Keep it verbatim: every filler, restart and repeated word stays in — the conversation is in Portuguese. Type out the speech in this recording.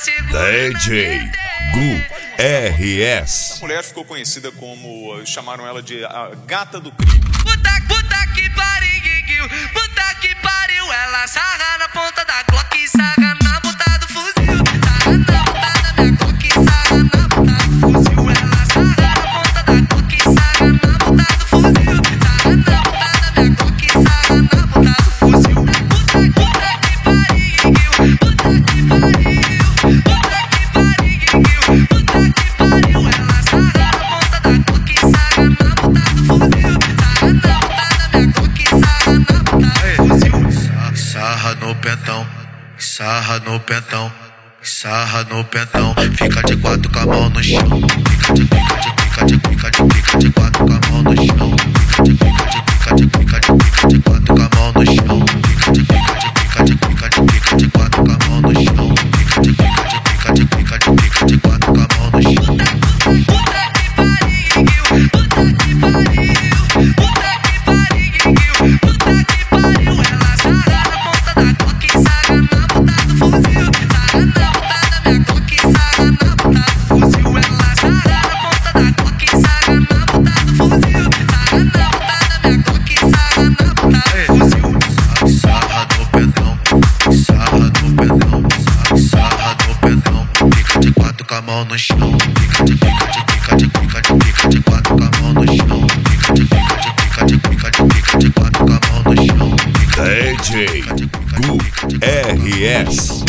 segura. D J Gu R S. A mulher ficou conhecida como, chamaram ela de a gata do crime. Puta, puta que pariu, puta que pariu. Ela sarra na ponta da Glock e sarra na ponta do fuzil. Sarra na ponta da minha Glock e sarra na ponta do fuzil. Ela sarra na ponta da Glock e sarra na ponta do fuzil. Sarra na ponta da minha Glock e sarra na ponta do fuzil. Puta, puta que pariu, puta que pariu, puta que pariu, puta que pariu. Ela sarra na ponta da Glock e sarra na ponta do fuzil. Sarra na ponta da minha Glock e sarra na ponta do fuzil. Sarra no pentão, sarra no pentão, sarra no pentão. Fica de quatro com a mão no chão. Fica de, fica de, fica de, fica de, fica de quatro com a mão no chão. Fica de, fica de, fica de, fica de, fica de quatro com a mão no chão. Fica de, fica de, fica de, fica de, fica de quatro com a mão no chão. Fica de, fica de, fica de, fica de, fica de quatro com a mão no chão. Puta que pariu, puta que pariu, puta que pariu, puta que pariu. Ela sarra na ponta da Glock e sarra na ponta do fuzil. Sarra na ponta da minha Glock e sarra na ponta do fuzil. Ela sarra na ponta da Glock e sarra na ponta do fuzil. Sarra na ponta da minha Glock e sarra na ponta do fuzil. Sarra no pentão, sarra no pentão, sarra no pentão. Fica de quatro com a mão no chão. Fica de, fica de, fica de, fica de, fica de quatro com a mão no chão. Fica de, fica de, fica de, fica de, fica de quatro com a mão no chão. D J Gu R S.